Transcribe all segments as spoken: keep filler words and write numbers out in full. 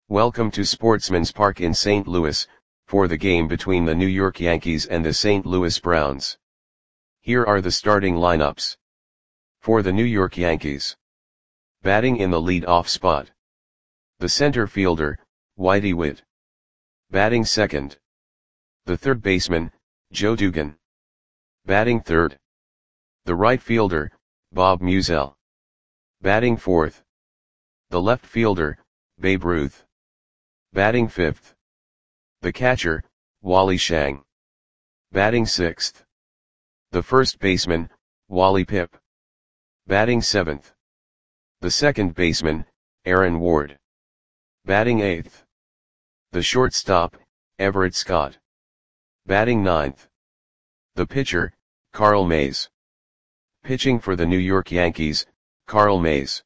Welcome to Sportsman's Park in Saint Louis, for the game between the New York Yankees and the Saint Louis Browns. Here are the starting lineups. For the New York Yankees. Batting in the lead-off spot. The center fielder, Whitey Witt. Batting second. The third baseman, Joe Dugan. Batting third. The right fielder, Bob Meusel. Batting fourth. The left fielder, Babe Ruth. Batting fifth. The catcher, Wally Schang. Batting sixth. The first baseman, Wally Pipp. Batting seventh. The second baseman, Aaron Ward. Batting eighth. The shortstop, Everett Scott. Batting ninth. The pitcher, Carl Mays. Pitching for the New York Yankees, Carl Mays.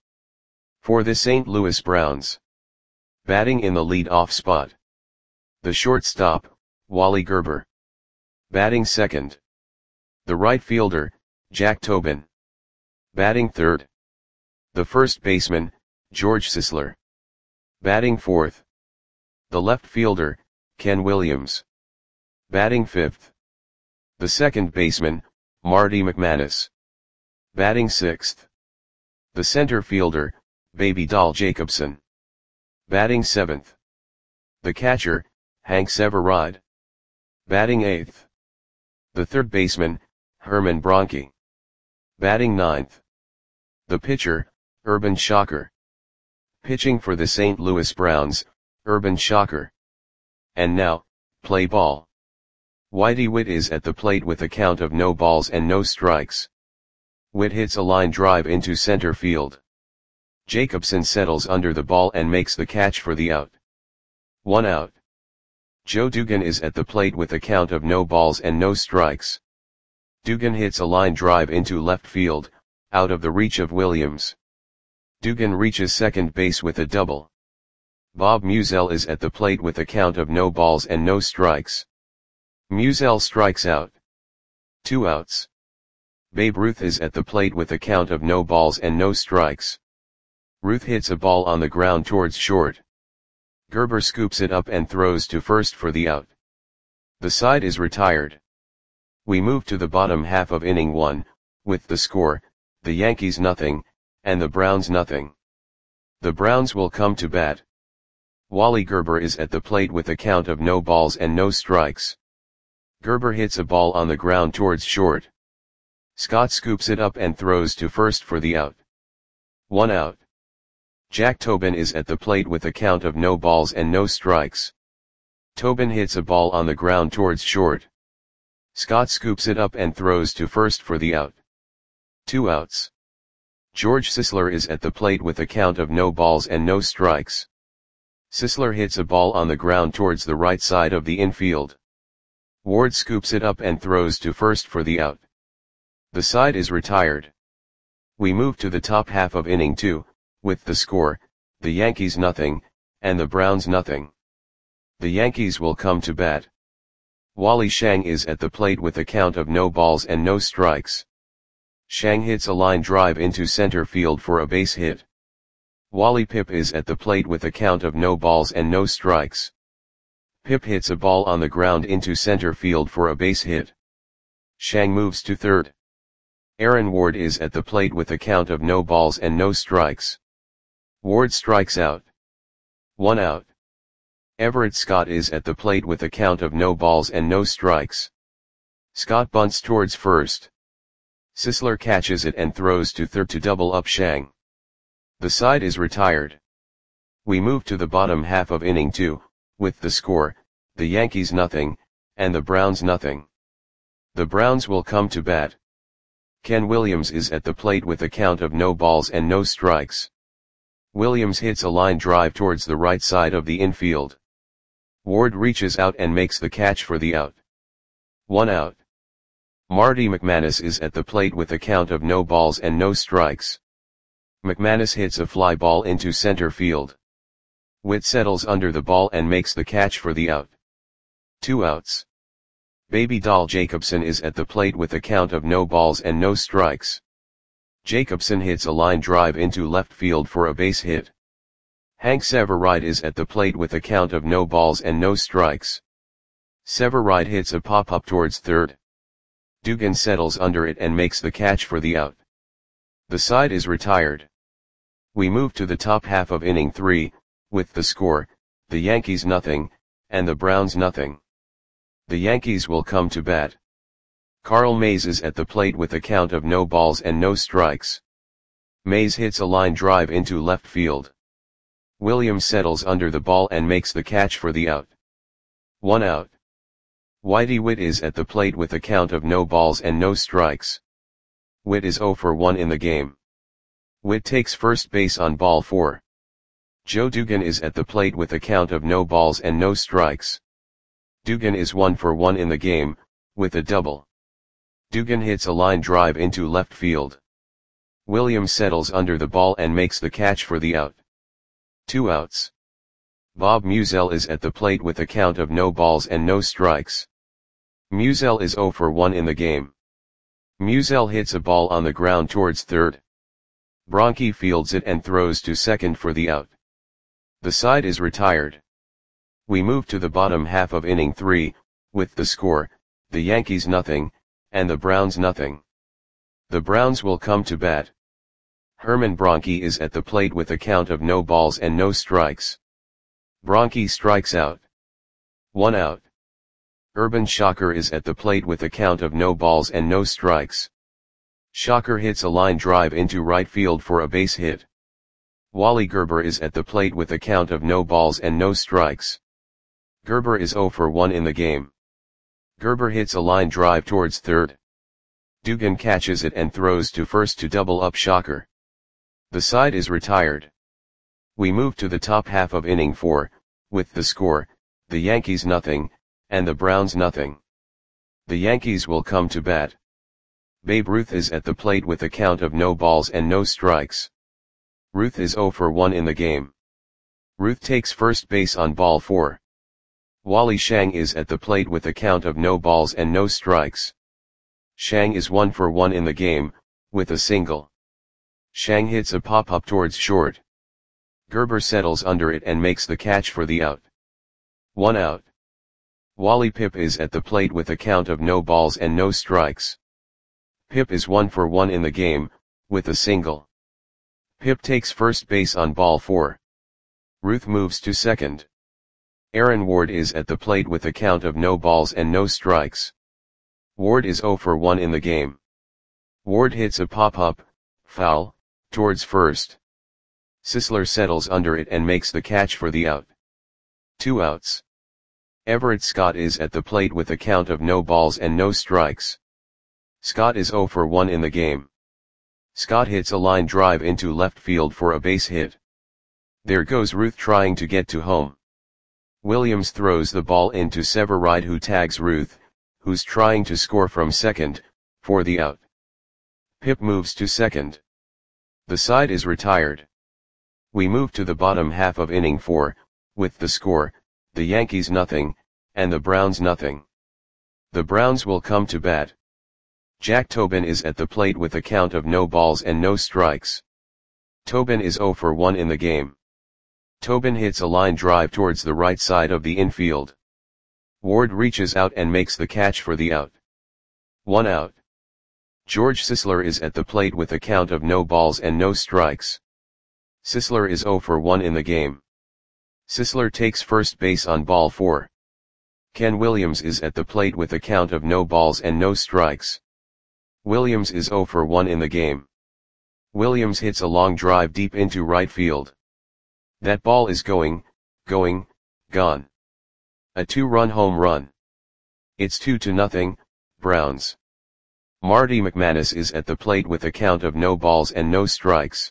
For the Saint Louis Browns. Batting in the lead-off spot. The shortstop, Wally Gerber. Batting second. The right fielder, Jack Tobin. Batting third. The first baseman, George Sisler. Batting fourth. The left fielder, Ken Williams. Batting fifth. The second baseman, Marty McManus. Batting sixth. The center fielder, Baby Doll Jacobson. Batting seventh. The catcher, Hank Severide. Batting eighth. The third baseman, Herman Bronke. Batting ninth. The pitcher, Urban Shocker. Pitching for the Saint Louis Browns, Urban Shocker. And now, play ball. Whitey Witt is at the plate with a count of no balls and no strikes. Witt hits a line drive into center field. Jacobson settles under the ball and makes the catch for the out. One out. Joe Dugan is at the plate with a count of no balls and no strikes. Dugan hits a line drive into left field, out of the reach of Williams. Dugan reaches second base with a double. Bob Meusel is at the plate with a count of no balls and no strikes. Meusel strikes out. Two outs. Babe Ruth is at the plate with a count of no balls and no strikes. Ruth hits a ball on the ground towards short. Gerber scoops it up and throws to first for the out. The side is retired. We move to the bottom half of inning one, with the score, the Yankees nothing, and the Browns nothing. The Browns will come to bat. Wally Gerber is at the plate with a count of no balls and no strikes. Gerber hits a ball on the ground towards short. Scott scoops it up and throws to first for the out. One out. Jack Tobin is at the plate with a count of no balls and no strikes. Tobin hits a ball on the ground towards short. Scott scoops it up and throws to first for the out. Two outs. George Sisler is at the plate with a count of no balls and no strikes. Sisler hits a ball on the ground towards the right side of the infield. Ward scoops it up and throws to first for the out. The side is retired. We move to the top half of inning two, with the score, the Yankees nothing, and the Browns nothing. The Yankees will come to bat. Wally Schang is at the plate with a count of no balls and no strikes. Schang hits a line drive into center field for a base hit. Wally Pipp is at the plate with a count of no balls and no strikes. Pipp hits a ball on the ground into center field for a base hit. Schang moves to third. Aaron Ward is at the plate with a count of no balls and no strikes. Ward strikes out. One out. Everett Scott is at the plate with a count of no balls and no strikes. Scott bunts towards first. Sisler catches it and throws to third to double up Schang. The side is retired. We move to the bottom half of inning two, with the score, the Yankees nothing, and the Browns nothing. The Browns will come to bat. Ken Williams is at the plate with a count of no balls and no strikes. Williams hits a line drive towards the right side of the infield. Ward reaches out and makes the catch for the out. One out. Marty McManus is at the plate with a count of no balls and no strikes. McManus hits a fly ball into center field. Witt settles under the ball and makes the catch for the out. Two outs. Baby Doll Jacobson is at the plate with a count of no balls and no strikes. Jacobson hits a line drive into left field for a base hit. Hank Severide is at the plate with a count of no balls and no strikes. Severide hits a pop-up towards third. Dugan settles under it and makes the catch for the out. The side is retired. We move to the top half of inning three, with the score, the Yankees nothing, and the Browns nothing. The Yankees will come to bat. Carl Mays is at the plate with a count of no balls and no strikes. Mays hits a line drive into left field. Williams settles under the ball and makes the catch for the out. One out. Whitey Witt is at the plate with a count of no balls and no strikes. Witt is oh for one in the game. Witt takes first base on ball four. Joe Dugan is at the plate with a count of no balls and no strikes. Dugan is one for one in the game, with a double. Dugan hits a line drive into left field. Williams settles under the ball and makes the catch for the out. Two outs. Bob Musial is at the plate with a count of no balls and no strikes. Musial is oh for one in the game. Musial hits a ball on the ground towards third. Bronchi fields it and throws to second for the out. The side is retired. We move to the bottom half of inning three, with the score, the Yankees nothing, and the Browns nothing. The Browns will come to bat. Herman Bronchi is at the plate with a count of no balls and no strikes. Bronchi strikes out. One out. Urban Shocker is at the plate with a count of no balls and no strikes. Shocker hits a line drive into right field for a base hit. Wally Gerber is at the plate with a count of no balls and no strikes. Gerber is oh for one in the game. Gerber hits a line drive towards third. Dugan catches it and throws to first to double up Shocker. The side is retired. We move to the top half of inning four, with the score, the Yankees nothing, and the Browns nothing. The Yankees will come to bat. Babe Ruth is at the plate with a count of no balls and no strikes. Ruth is oh for one in the game. Ruth takes first base on ball four. Wally Shang is at the plate with a count of no balls and no strikes. Shang is one for one in the game, with a single. Shang hits a pop-up towards short. Gerber settles under it and makes the catch for the out. One out. Wally Pipp is at the plate with a count of no balls and no strikes. Pipp is one for one in the game, with a single. Pipp takes first base on ball four. Ruth moves to second. Aaron Ward is at the plate with a count of no balls and no strikes. Ward is oh for one in the game. Ward hits a pop-up, foul, towards first. Sisler settles under it and makes the catch for the out. Two outs. Everett Scott is at the plate with a count of no balls and no strikes. Scott is oh for one in the game. Scott hits a line drive into left field for a base hit. There goes Ruth trying to get to home. Williams throws the ball into Severide, who tags Ruth, who's trying to score from second, for the out. Pipp moves to second. The side is retired. We move to the bottom half of inning four, with the score, the Yankees nothing, and the Browns nothing. The Browns will come to bat. Jack Tobin is at the plate with a count of no balls and no strikes. Tobin is oh for one in the game. Tobin hits a line drive towards the right side of the infield. Ward reaches out and makes the catch for the out. One out. George Sisler is at the plate with a count of no balls and no strikes. Sisler is oh for one in the game. Sisler takes first base on ball four. Ken Williams is at the plate with a count of no balls and no strikes. Williams is oh for one in the game. Williams hits a long drive deep into right field. That ball is going, going, gone. A two-run home run. It's two to nothing, Browns. Marty McManus is at the plate with a count of no balls and no strikes.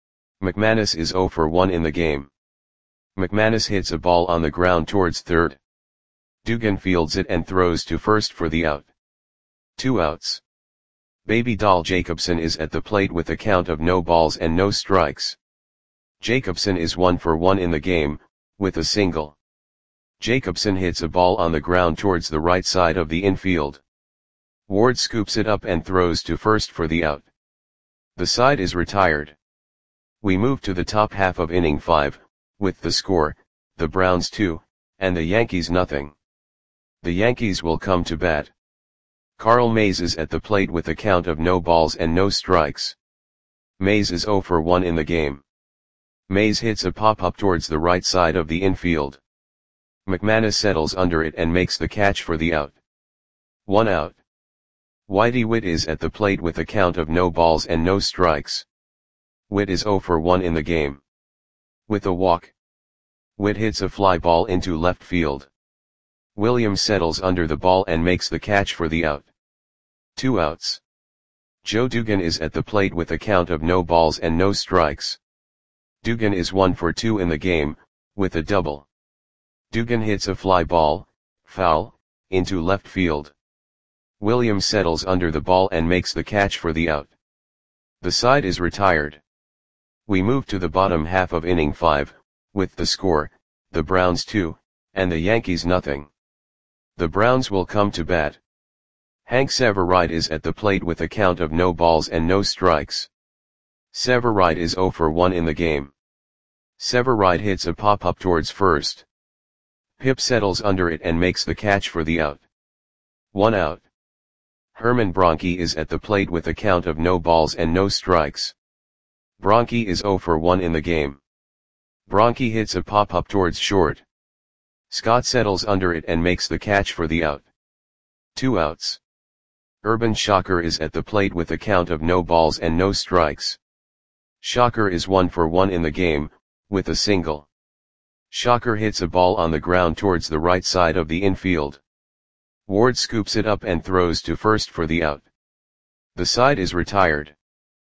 McManus is oh for one in the game. McManus hits a ball on the ground towards third. Dugan fields it and throws to first for the out. Two outs. Baby Doll Jacobson is at the plate with a count of no balls and no strikes. Jacobson is one for one in the game, with a single. Jacobson hits a ball on the ground towards the right side of the infield. Ward scoops it up and throws to first for the out. The side is retired. We move to the top half of inning five, with the score, the Browns two, and the Yankees nothing. The Yankees will come to bat. Carl Mays is at the plate with a count of no balls and no strikes. Mays is zero for one in the game. Mays hits a pop-up towards the right side of the infield. McManus settles under it and makes the catch for the out. One out. Whitey Witt is at the plate with a count of no balls and no strikes. Witt is zero for one in the game. With a walk, Witt hits a fly ball into left field. Williams settles under the ball and makes the catch for the out. Two outs. Joe Dugan is at the plate with a count of no balls and no strikes. Dugan is one for two in the game, with a double. Dugan hits a fly ball, foul, into left field. Williams settles under the ball and makes the catch for the out. The side is retired. We move to the bottom half of inning five, with the score, the Browns two, and the Yankees nothing. The Browns will come to bat. Hank Severide is at the plate with a count of no balls and no strikes. Severide is zero for one in the game. Severide hits a pop-up towards first. Pip settles under it and makes the catch for the out. One out. Herman Bronke is at the plate with a count of no balls and no strikes. Bronke is zero for one in the game. Bronke hits a pop-up towards short. Scott settles under it and makes the catch for the out. Two outs. Urban Shocker is at the plate with a count of no balls and no strikes. Shocker is one for one in the game, with a single. Shocker hits a ball on the ground towards the right side of the infield. Ward scoops it up and throws to first for the out. The side is retired.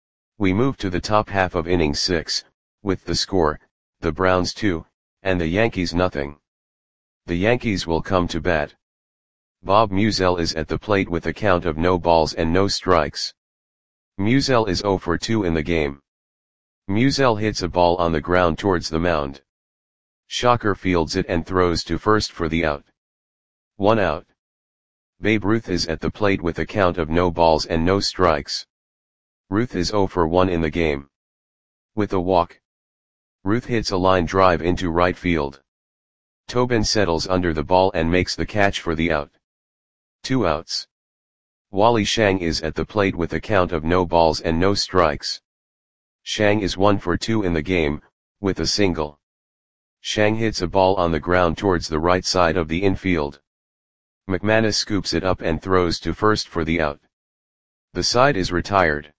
We move to the top half of inning six, with the score, the Browns two, and the Yankees nothing. The Yankees will come to bat. Bob Musial is at the plate with a count of no balls and no strikes. Musial is zero for two in the game. Musial hits a ball on the ground towards the mound. Shocker fields it and throws to first for the out. One out. Babe Ruth is at the plate with a count of no balls and no strikes. Ruth is zero for one in the game. With a walk, Ruth hits a line drive into right field. Tobin settles under the ball and makes the catch for the out. Two outs. Wally Shang is at the plate with a count of no balls and no strikes. Shang is one for two in the game, with a single. Shang hits a ball on the ground towards the right side of the infield. McManus scoops it up and throws to first for the out. The side is retired.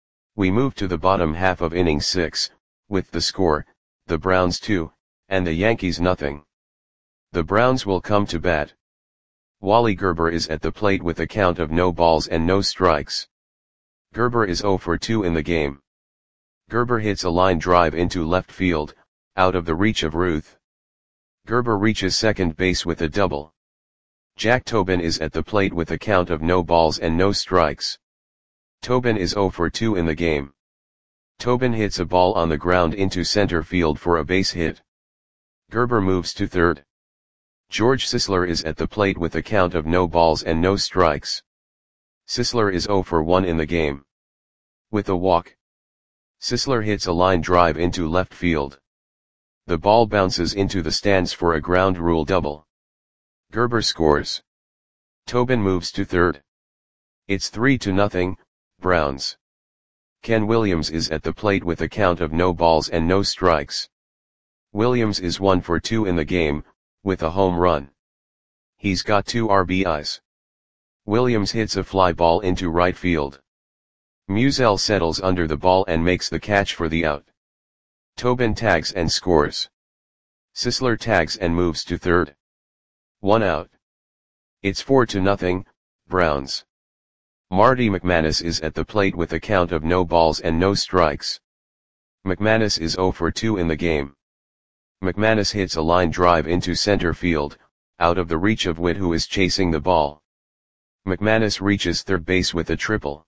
We move to the bottom half of inning six, with the score, the Browns two, and the Yankees nothing. The Browns will come to bat. Wally Gerber is at the plate with a count of no balls and no strikes. Gerber is zero for two in the game. Gerber hits a line drive into left field, out of the reach of Ruth. Gerber reaches second base with a double. Jack Tobin is at the plate with a count of no balls and no strikes. Tobin is zero for two in the game. Tobin hits a ball on the ground into center field for a base hit. Gerber moves to third. George Sisler is at the plate with a count of no balls and no strikes. Sisler is zero for one in the game. With a walk, Sisler hits a line drive into left field. The ball bounces into the stands for a ground rule double. Gerber scores. Tobin moves to third. It's three to nothing, Browns. Ken Williams is at the plate with a count of no balls and no strikes. Williams is one for two in the game, with a home run. He's got two R B Is. Williams hits a fly ball into right field. Musial settles under the ball and makes the catch for the out. Tobin tags and scores. Sisler tags and moves to third. One out. It's four to nothing, Browns. Marty McManus is at the plate with a count of no balls and no strikes. McManus is zero for two in the game. McManus hits a line drive into center field, out of the reach of Witt, who is chasing the ball. McManus reaches third base with a triple.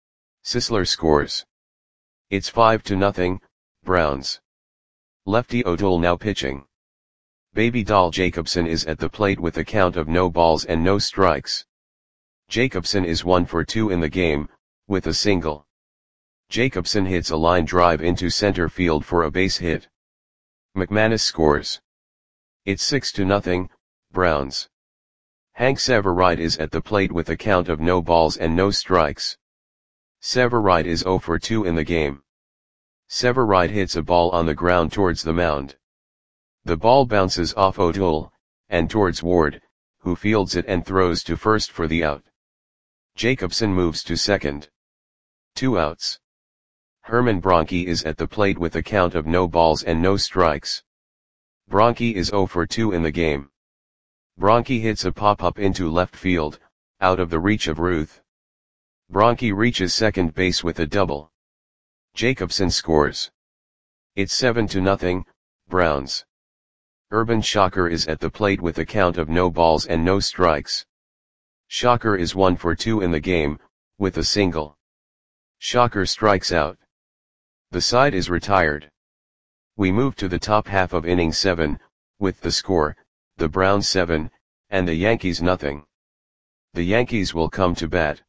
Sisler scores. It's five to nothing, Browns. Lefty O'Toole now pitching. Baby Doll Jacobson is at the plate with a count of no balls and no strikes. Jacobson is one for two in the game, with a single. Jacobson hits a line drive into center field for a base hit. McManus scores. It's six to nothing, Browns. Hank Severide is at the plate with a count of no balls and no strikes. Severide is zero for two in the game. Severide hits a ball on the ground towards the mound. The ball bounces off O'Toole, and towards Ward, who fields it and throws to first for the out. Jacobson moves to second. Two outs. Herman Bronke is at the plate with a count of no balls and no strikes. Bronke is zero for two in the game. Bronke hits a pop-up into left field, out of the reach of Ruth. Bronke reaches second base with a double. Jacobson scores. It's seven to nothing, Browns. Urban Shocker is at the plate with a count of no balls and no strikes. Shocker is one for two in the game, with a single. Shocker strikes out. The side is retired. We move to the top half of inning seven, with the score, the Browns seven, and the Yankees nothing. The Yankees will come to bat.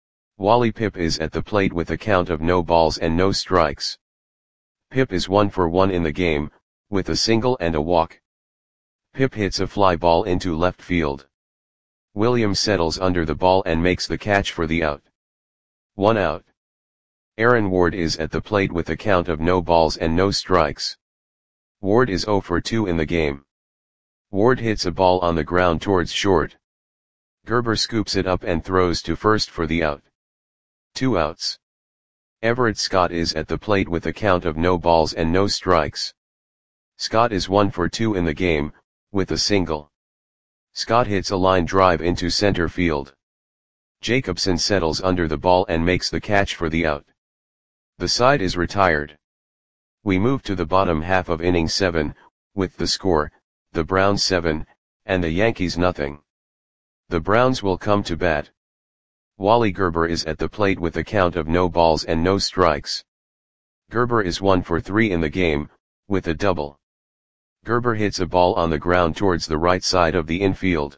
Wally Pipp is at the plate with a count of no balls and no strikes. Pipp is one for one in the game, with a single and a walk. Pipp hits a fly ball into left field. Williams settles under the ball and makes the catch for the out. One out. Aaron Ward is at the plate with a count of no balls and no strikes. Ward is zero for two in the game. Ward hits a ball on the ground towards short. Gerber scoops it up and throws to first for the out. Two outs. Everett Scott is at the plate with a count of no balls and no strikes. Scott is one for two in the game, with a single. Scott hits a line drive into center field. Jacobson settles under the ball and makes the catch for the out. The side is retired. We move to the bottom half of inning seven, with the score, the Browns seven, and the Yankees nothing. The Browns will come to bat. Wally Gerber is at the plate with a count of no balls and no strikes. Gerber is one for three in the game, with a double. Gerber hits a ball on the ground towards the right side of the infield.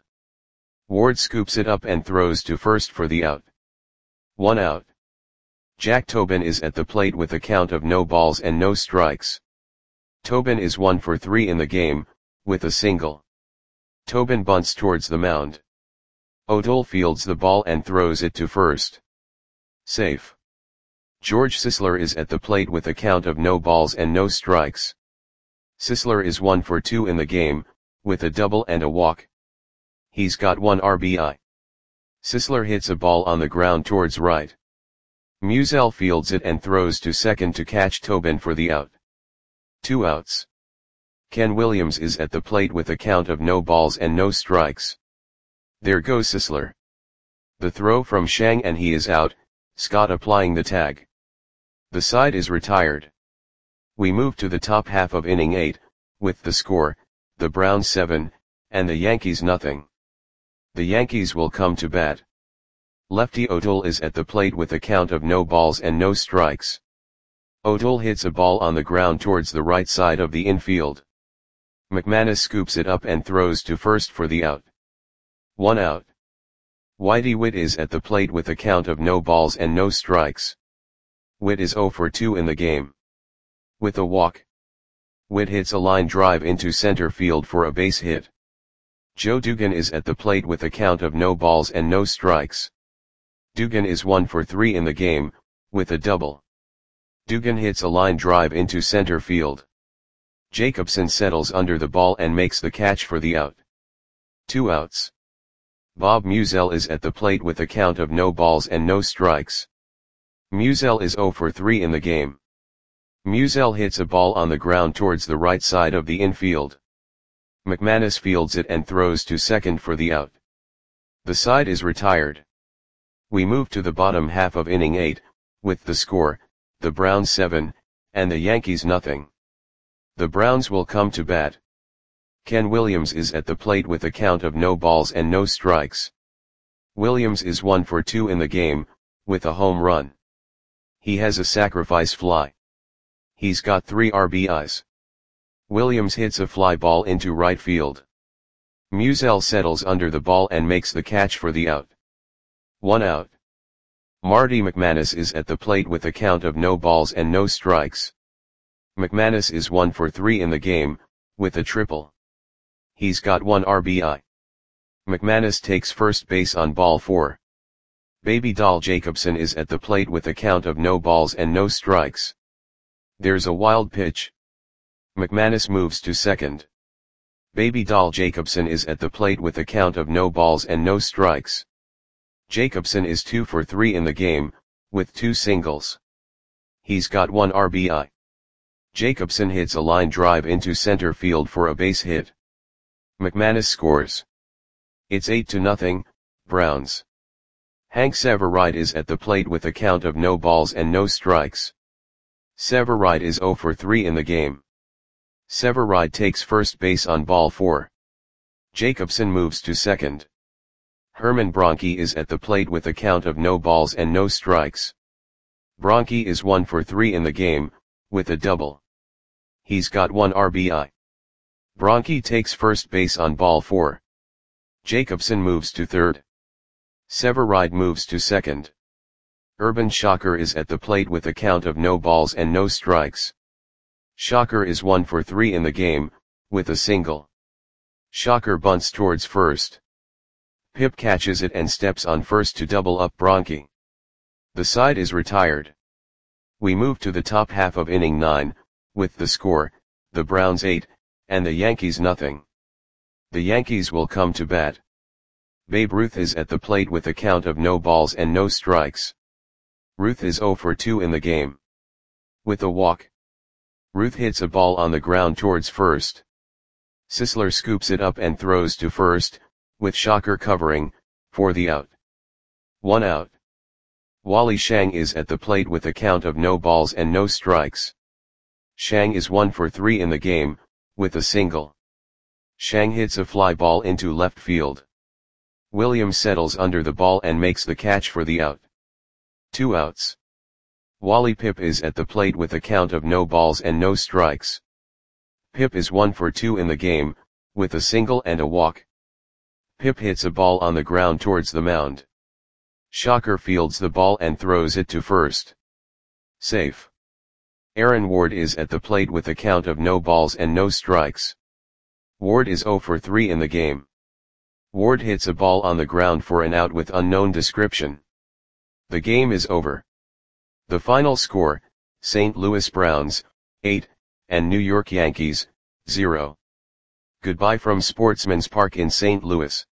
Ward scoops it up and throws to first for the out. One out. Jack Tobin is at the plate with a count of no balls and no strikes. Tobin is one for three in the game, with a single. Tobin bunts towards the mound. O'Toole fields the ball and throws it to first. Safe. George Sisler is at the plate with a count of no balls and no strikes. Sisler is one for two in the game, with a double and a walk. He's got one R B I. Sisler hits a ball on the ground towards right. Musial fields it and throws to second to catch Tobin for the out. Two outs. Ken Williams is at the plate with a count of no balls and no strikes. There goes Sisler. The throw from Shang and he is out, Scott applying the tag. The side is retired. We move to the top half of inning eight, with the score, the Browns seven, and the Yankees nothing. The Yankees will come to bat. Lefty O'Toole is at the plate with a count of no balls and no strikes. O'Toole hits a ball on the ground towards the right side of the infield. McManus scoops it up and throws to first for the out. One out. Whitey Witt is at the plate with a count of no balls and no strikes. Witt is zero for two in the game. With a walk. Witt hits a line drive into center field for a base hit. Joe Dugan is at the plate with a count of no balls and no strikes. Dugan is one for three in the game, with a double. Dugan hits a line drive into center field. Jacobson settles under the ball and makes the catch for the out. Two outs. Bob Musial is at the plate with a count of no balls and no strikes. Musial is zero for three in the game. Musial hits a ball on the ground towards the right side of the infield. McManus fields it and throws to second for the out. The side is retired. We move to the bottom half of inning eight, with the score, the Browns seven, and the Yankees nothing. The Browns will come to bat. Ken Williams is at the plate with a count of no balls and no strikes. Williams is one for two in the game, with a home run. He has a sacrifice fly. He's got three R B Is. Williams hits a fly ball into right field. Musial settles under the ball and makes the catch for the out. One out. Marty McManus is at the plate with a count of no balls and no strikes. McManus is one for three in the game, with a triple. He's got one R B I. McManus takes first base on ball four. Baby Doll Jacobson is at the plate with a count of no balls and no strikes. There's a wild pitch. McManus moves to second. Baby Doll Jacobson is at the plate with a count of no balls and no strikes. Jacobson is two for three in the game, with two singles. He's got one R B I. Jacobson hits a line drive into center field for a base hit. McManus scores. It's eight to nothing, Browns. Hank Severide is at the plate with a count of no balls and no strikes. Severide is zero for three in the game. Severide takes first base on ball four. Jacobson moves to second. Herman Bronke is at the plate with a count of no balls and no strikes. Bronke is one for three in the game, with a double. He's got one R B I. Bronke takes first base on ball four. Jacobson moves to third. Severide moves to second. Urban Shocker is at the plate with a count of no balls and no strikes. Shocker is one for three in the game, with a single. Shocker bunts towards first. Pip catches it and steps on first to double up Bronke. The side is retired. We move to the top half of inning nine, with the score, the Browns eight, and the Yankees nothing. The Yankees will come to bat. Babe Ruth is at the plate with a count of no balls and no strikes. Ruth is zero for two in the game. With a walk. Ruth hits a ball on the ground towards first. Sisler scoops it up and throws to first, with Shocker covering, for the out. One out. Wally Shang is at the plate with a count of no balls and no strikes. Shang is one for three in the game, with a single. Shang hits a fly ball into left field. Williams settles under the ball and makes the catch for the out. Two outs. Wally Pip is at the plate with a count of no balls and no strikes. Pip is one for two in the game, with a single and a walk. Pip hits a ball on the ground towards the mound. Shocker fields the ball and throws it to first. Safe. Aaron Ward is at the plate with a count of no balls and no strikes. Ward is zero for three in the game. Ward hits a ball on the ground for an out with unknown description. The game is over. The final score, Saint Louis Browns, eight, and New York Yankees, zero. Goodbye from Sportsman's Park in Saint Louis.